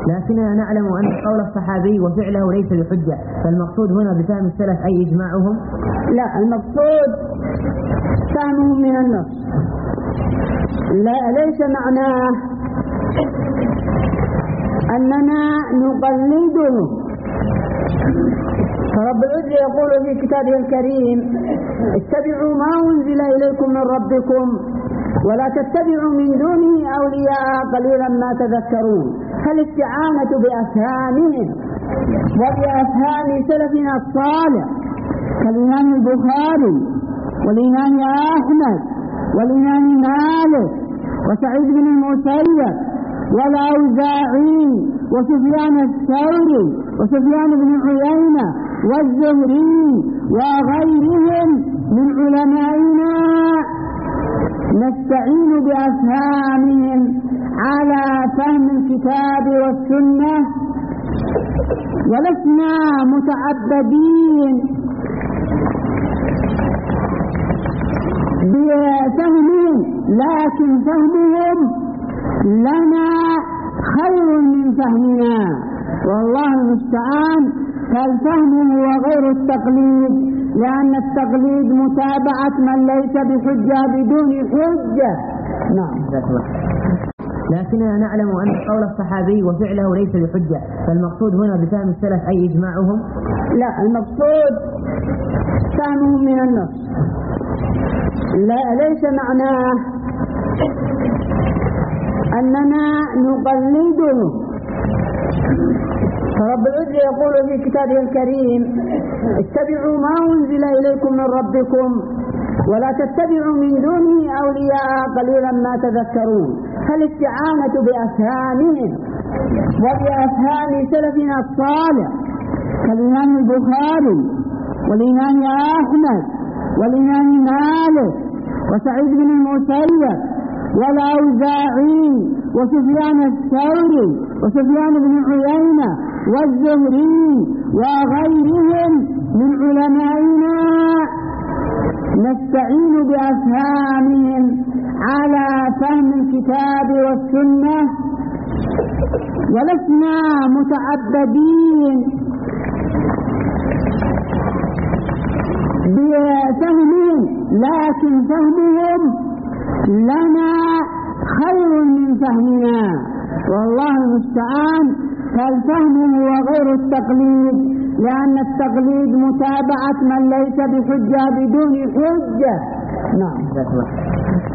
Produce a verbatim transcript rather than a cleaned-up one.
لكننا نعلم أن قول الصحابي وفعله ليس بحجة، فالمقصود هنا بفهم السلف أي إجماعهم؟ لا، المقصود فهمهم من النص، لا ليس معناه أننا نقلدهم. فرب العزة يقول في كتابه الكريم: اتبعوا ما أنزل إليكم من ربكم ولا تتبعوا من دونه أولياء قليلا ما تذكرون. فالاستعانة بأفهامهم وبأفهام سلفنا الصالح كالإمام البخاري والإمام أحمد والإمام مالك وسعيد بن المسيب والأوزاعي وسفيان الثوري وسفيان بن عيينة والزهري وغيرهم من علمائنا، نستعين بأفهامهم على فهم الكتاب والسنة، ولسنا متعبدين بفهمهم، لكن فهمهم لنا خير من فهمنا، والله المستعان. فالفهم هو غير التقليد، لأن التقليد متابعة من ليس بحجة بدون حجة. نعم. لكننا نعلم أن قول الصحابي وفعله ليس بحجة، فالمقصود هنا بفهم السلف أي إجماعهم؟ لا، المقصود فهمهم من النص، لا ليس معناه أننا نقلدهم. فرب العزة يقول في كتابه الكريم: اتبعوا ما أنزل إليكم من ربكم ولا تتبعوا من دونه أولياء قليلا ما تذكرون. فالاستعانة بأفهامهم وبأفهام سلفنا الصالح كالإمام البخاري والإمام أحمد والإمام مالك وسعيد بن المسيب والأوزاعي وسفيان الثوري وسفيان بن عيينة والزهري وغيرهم من علمائنا، نستعين بأفهامهم على فهم الكتاب والسنة، ولسنا متعبدين بفهمهم، لكن فهمهم لنا خير من فهمنا، والله المستعان. فالفهم هو غير التقليد، لأن التقليد متابعة من ليس بحجة بدون حجة. نعم.